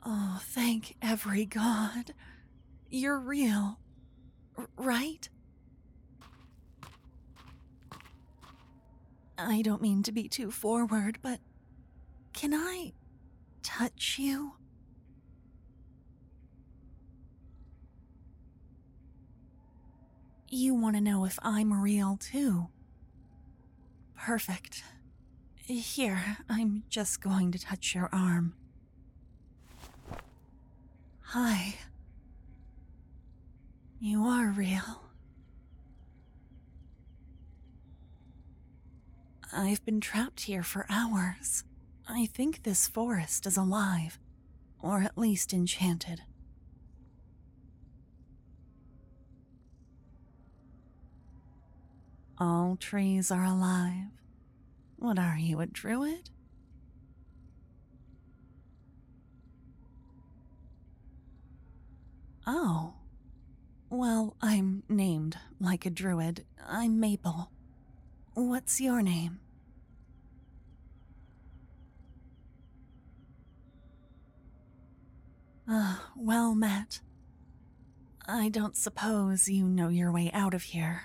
Oh, thank every god. You're real, right? I don't mean to be too forward, but can I touch you? You want to know if I'm real too? Perfect. Here, I'm just going to touch your arm. Hi. You are real. I've been trapped here for hours. I think this forest is alive, or at least enchanted. All trees are alive. What are you, a druid? Oh. Well, I'm named like a druid. I'm Maple. What's your name? Well met. I don't suppose you know your way out of here.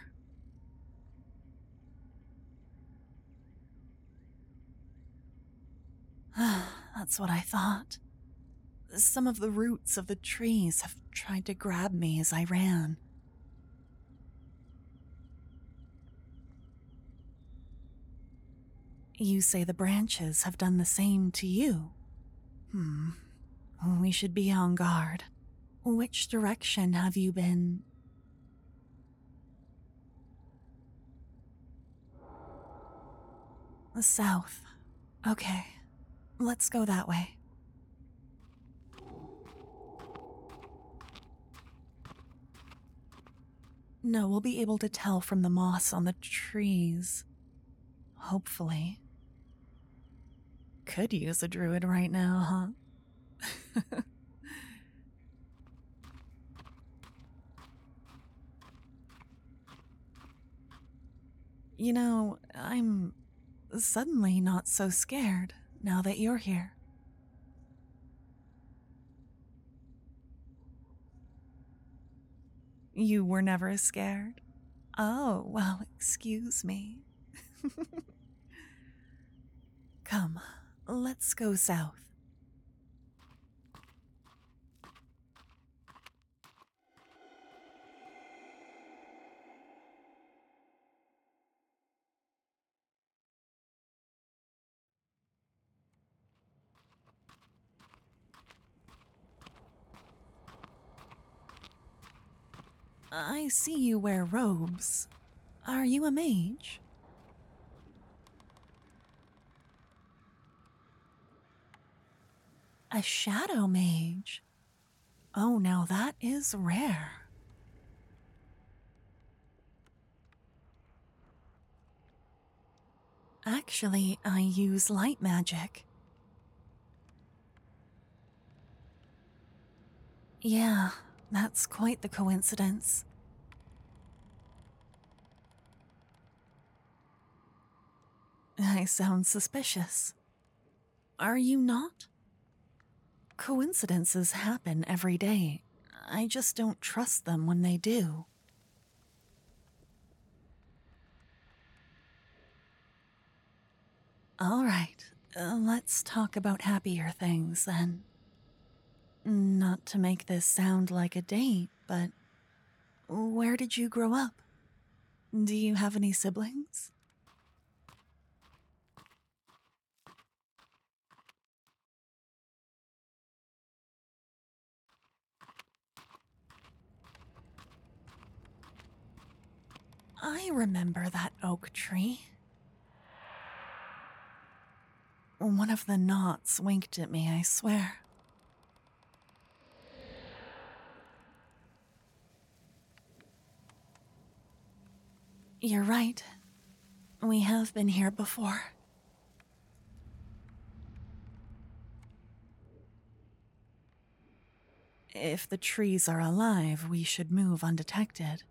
That's what I thought. Some of the roots of the trees have tried to grab me as I ran. You say the branches have done the same to you? We should be on guard. Which direction have you been? South. Okay, let's go that way. No, we'll be able to tell from the moss on the trees. Hopefully. Could use a druid right now, huh? You know, I'm suddenly not so scared now that you're here. You were never scared? Oh, well, excuse me. Come, let's go south. I see you wear robes. Are you a mage? A shadow mage? Oh, now that is rare. Actually, I use light magic. Yeah, that's quite the coincidence. I sound suspicious. Are you not? Coincidences happen every day. I just don't trust them when they do. All right, let's talk about happier things then. Not to make this sound like a date, but where did you grow up? Do you have any siblings? I remember that oak tree. One of the knots winked at me, I swear. You're right. We have been here before. If the trees are alive, we should move undetected.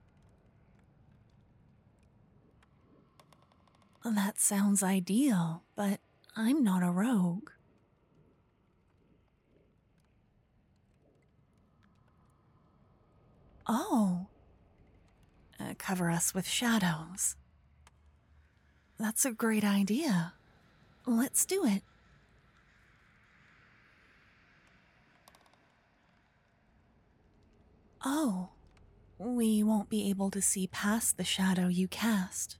That sounds ideal, but I'm not a rogue. Oh, cover us with shadows. That's a great idea. Let's do it. Oh, we won't be able to see past the shadow you cast.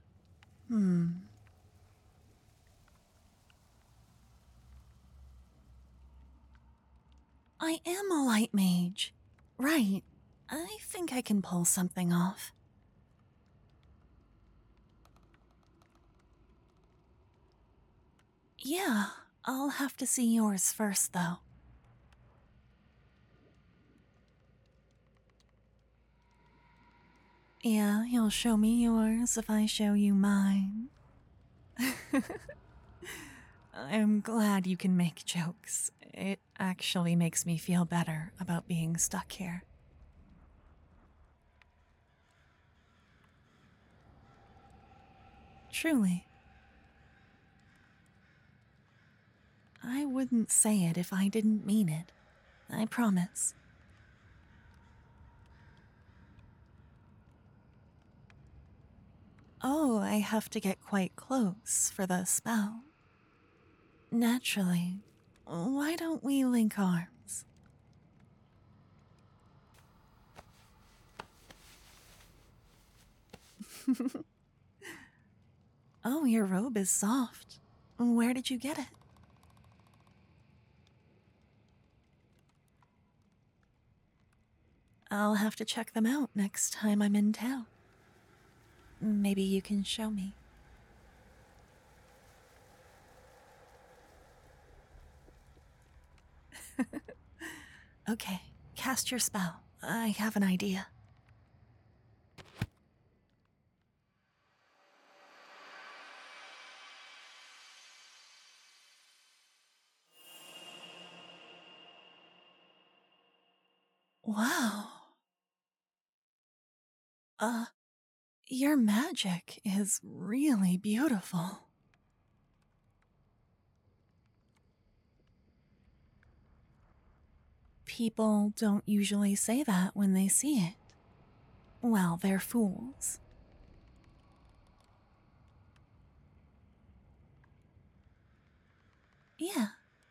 I am a light mage. Right. I think I can pull something off. Yeah, I'll have to see yours first, though. Yeah, you'll show me yours if I show you mine. I'm glad you can make jokes. It actually makes me feel better about being stuck here. Truly. I wouldn't say it if I didn't mean it. I promise. Oh, I have to get quite close for the spell. Naturally. Why don't we link arms? Oh, your robe is soft. Where did you get it? I'll have to check them out next time I'm in town. Maybe you can show me. Okay, cast your spell. I have an idea. Wow. Your magic is really beautiful. People don't usually say that when they see it. Well, they're fools. Yeah.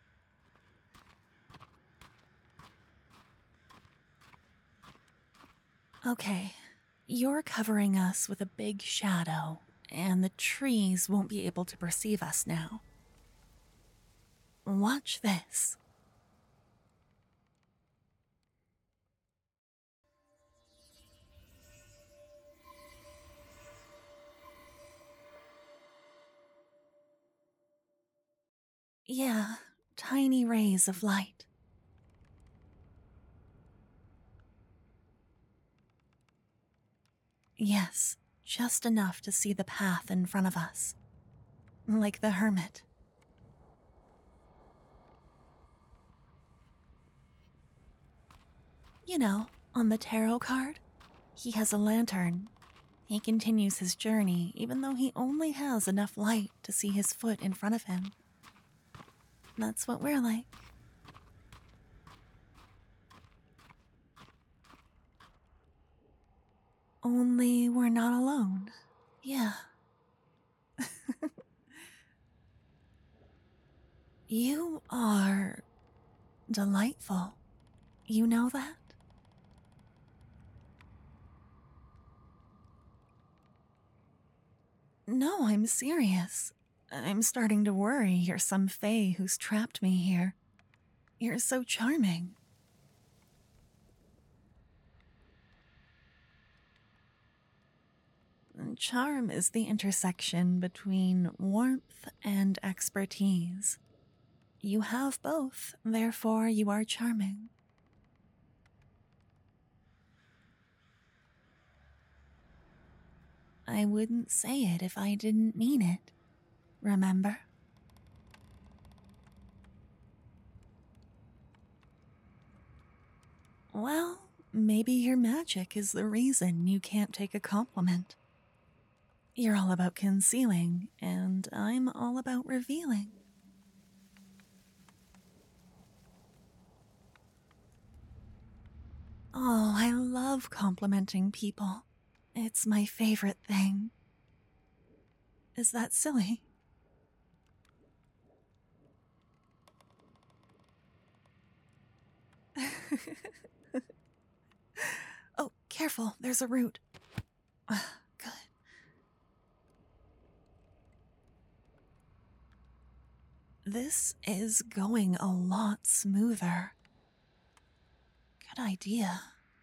Okay, you're covering us with a big shadow, and the trees won't be able to perceive us now. Watch this. Yeah, tiny rays of light. Yes, just enough to see the path in front of us. Like the hermit. You know, on the tarot card, he has a lantern. He continues his journey even though he only has enough light to see his foot in front of him. That's what we're like. Only we're not alone. Yeah. You are delightful. You know that? No, I'm serious. I'm starting to worry you're some fae who's trapped me here. You're so charming. Charm is the intersection between warmth and expertise. You have both, therefore you are charming. I wouldn't say it if I didn't mean it. Remember? Well, maybe your magic is the reason you can't take a compliment. You're all about concealing, and I'm all about revealing. Oh, I love complimenting people. It's my favorite thing. Is that silly? Oh, careful, there's a root. Good. This is going a lot smoother. Good idea.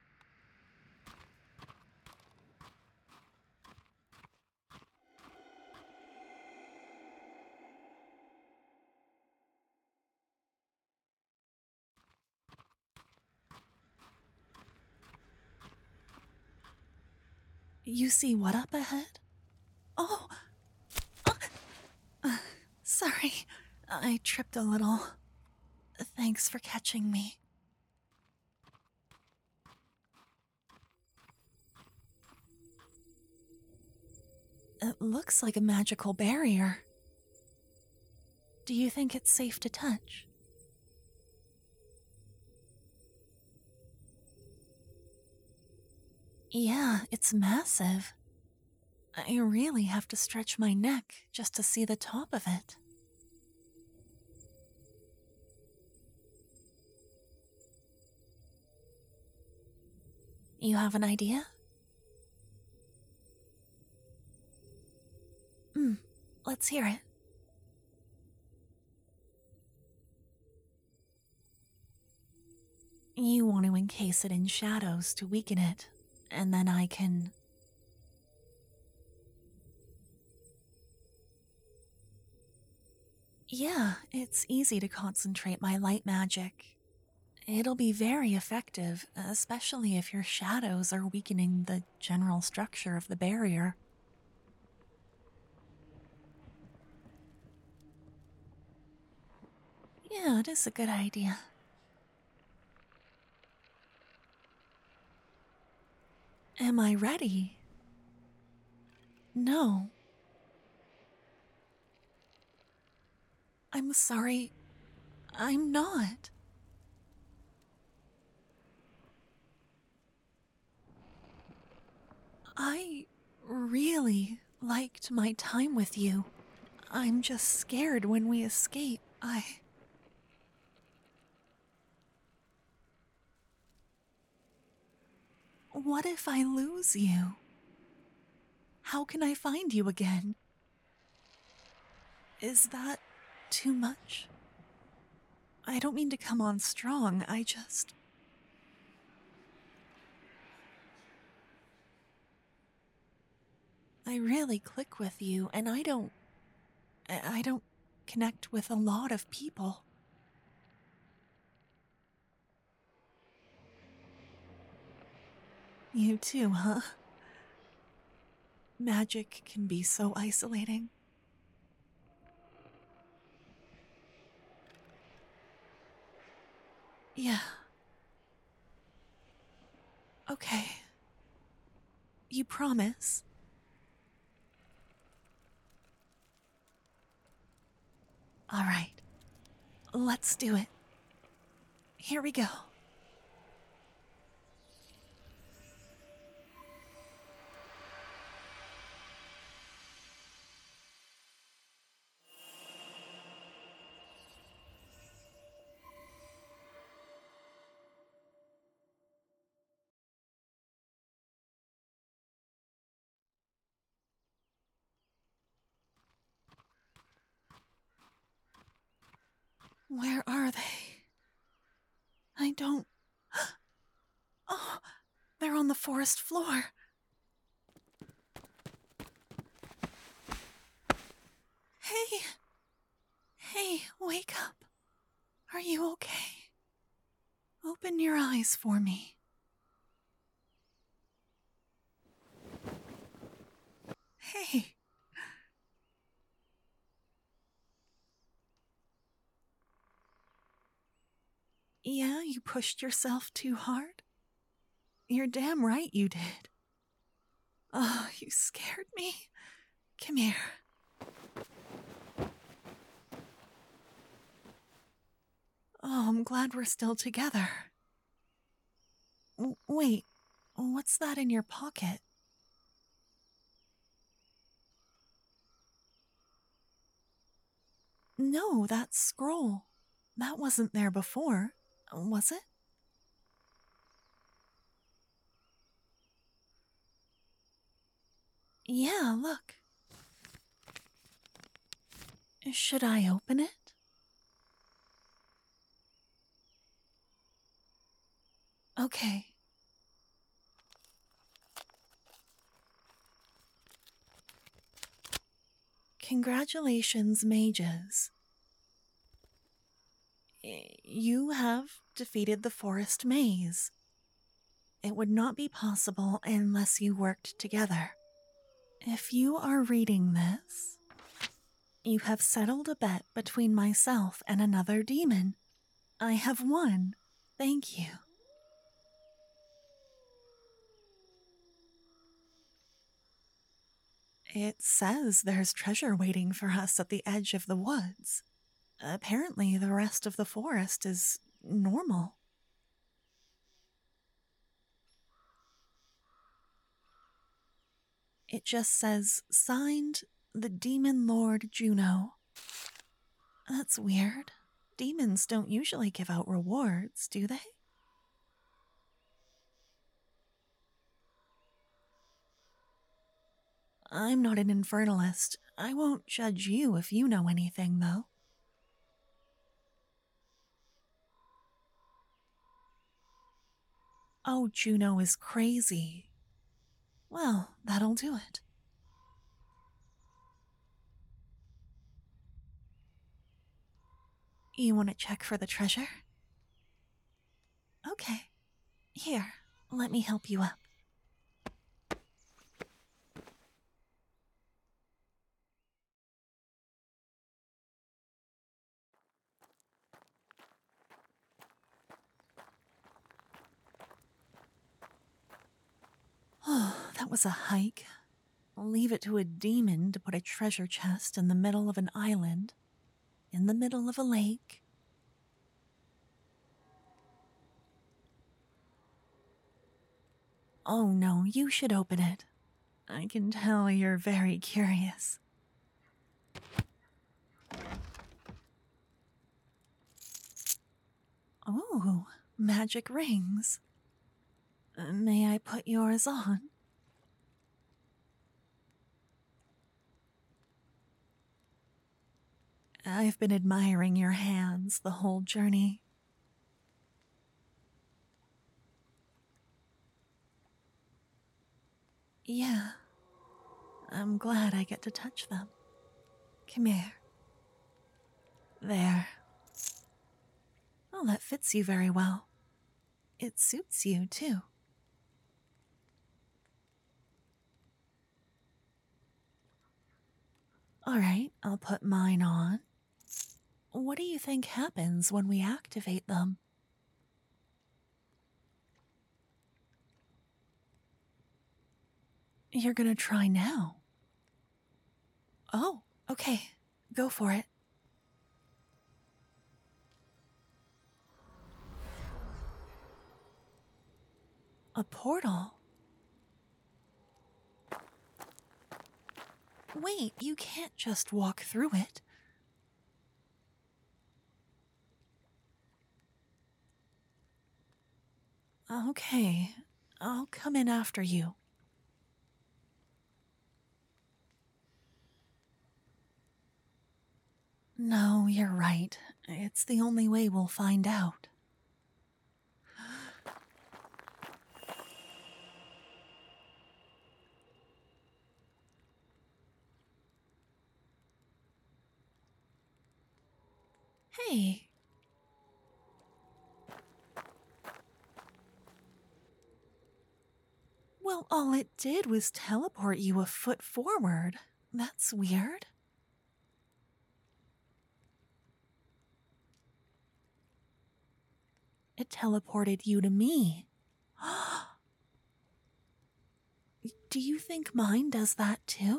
You see what up ahead? Oh, sorry. I tripped a little. Thanks for catching me. It looks like a magical barrier. Do you think it's safe to touch? Yeah, it's massive. I really have to stretch my neck just to see the top of it. You have an idea? Let's hear it. You want to encase it in shadows to weaken it, and then I can... Yeah, it's easy to concentrate my light magic. It'll be very effective, especially if your shadows are weakening the general structure of the barrier. Yeah, it is a good idea. Am I ready? No. I'm sorry. I'm not. I really liked my time with you. I'm just scared when we escape. What if I lose you? How can I find you again? Is that too much? I don't mean to come on strong, I really click with you, and I don't connect with a lot of people. You too, huh? Magic can be so isolating. Yeah. Okay. You promise? All right. Let's do it. Here we go. Where are they? I don't... Oh, they're on the forest floor. Hey! Hey, wake up. Are you okay? Open your eyes for me. Hey! Yeah, you pushed yourself too hard? You're damn right you did. Oh, you scared me. Come here. Oh, I'm glad we're still together. Wait, what's that in your pocket? No, that scroll. That wasn't there before, was it? Yeah, look. Should I open it? Okay. Congratulations, mages. You have defeated the forest maze. It would not be possible unless you worked together. If you are reading this, you have settled a bet between myself and another demon. I have won. Thank you. It says there's treasure waiting for us at the edge of the woods. Apparently, the rest of the forest is normal. It just says, signed, the Demon Lord Juno. That's weird. Demons don't usually give out rewards, do they? I'm not an infernalist. I won't judge you if you know anything, though. Oh, Juno is crazy. Well, that'll do it. You want to check for the treasure? Okay. Here, let me help you up. Oh, that was a hike. I'll leave it to a demon to put a treasure chest in the middle of an island, in the middle of a lake. Oh no, you should open it. I can tell you're very curious. Oh, magic rings. May I put yours on? I've been admiring your hands the whole journey. Yeah, I'm glad I get to touch them. Come here. There. Oh, that fits you very well. It suits you, too. All right, I'll put mine on. What do you think happens when we activate them? You're gonna try now. Oh, okay. Go for it. A portal? Wait, you can't just walk through it. Okay, I'll come in after you. No, you're right. It's the only way we'll find out. Hey. Well, all it did was teleport you a foot forward. That's weird. It teleported you to me. Do you think mine does that too?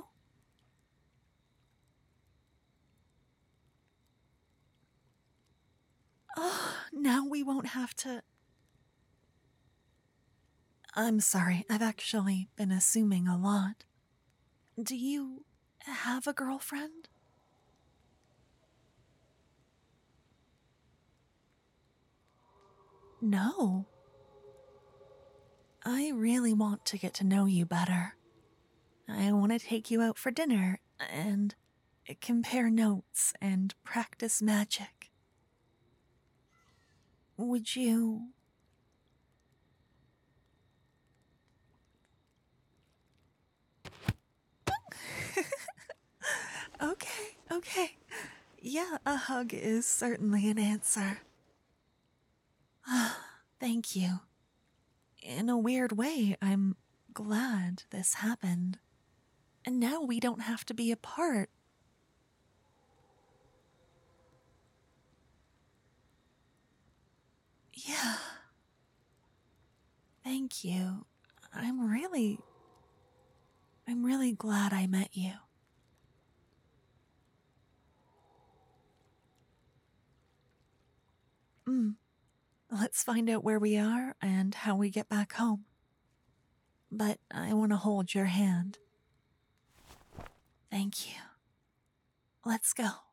Oh, now we won't have to. I'm sorry, I've actually been assuming a lot. Do you have a girlfriend? No. I really want to get to know you better. I want to take you out for dinner and compare notes and practice magic. Would you? Okay, okay. Yeah, a hug is certainly an answer. Thank you. In a weird way, I'm glad this happened. And now we don't have to be apart. Yeah, thank you. I'm really, I'm really glad I met you. Mm, let's find out where we are and how we get back home. But I want to hold your hand. Thank you. Let's go.